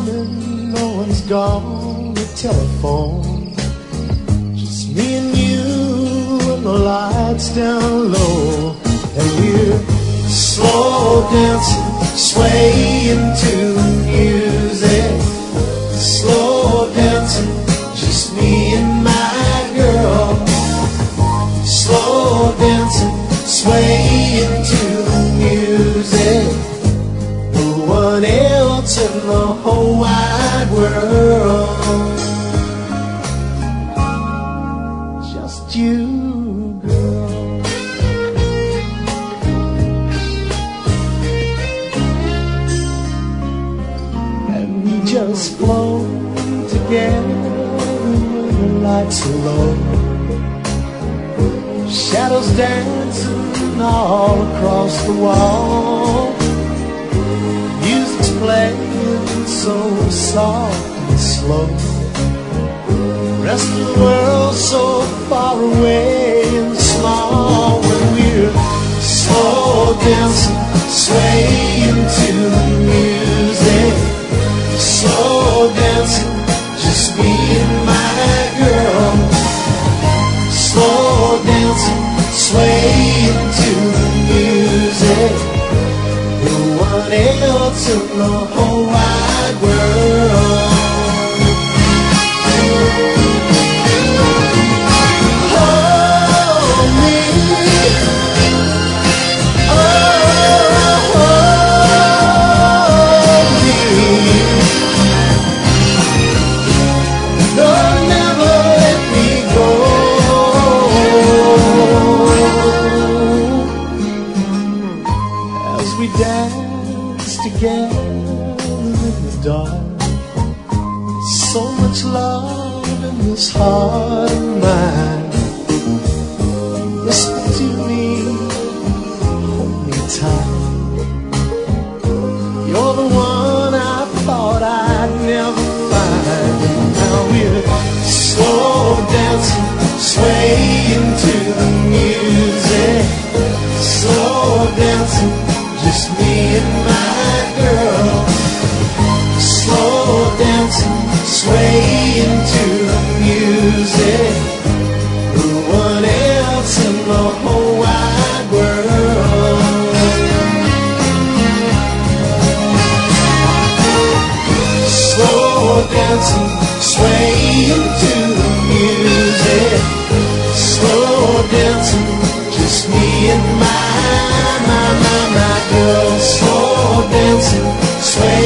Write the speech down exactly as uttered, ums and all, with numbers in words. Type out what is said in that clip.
morning, no one's gone to telephone. Just me and you and the lights down low. And we're slow dancing, swaying to the music. Slow dancing, just me and my girl. Slow dancing, swaying to the music. No one else in the whole wide world. Just you, girl. And we just flow together when the lights are low. Shadows dancing all across the wall. Music's playing so soft and slow. Rest of the world so far away and small. When we're slow dancing, swaying to the music. Slow dancing, just me and my girl. Slow dancing, swaying to the music. No one else in the whole wide world. Hold me, oh, hold me. Don't never let me go. As we dance together in the dark, so much love in this heart of mine. Whisper to me, hold me tight. You're the one I thought I'd never find. And now we're slow dancing, swaying to the music. Slow dancing, just me and my girl. Slow dancing, swaying to the music. No one else in the whole wide world. Slow dancing, swaying to the music. Slow dancing, just me and my, my, my, my girl. Slow dancing, swaying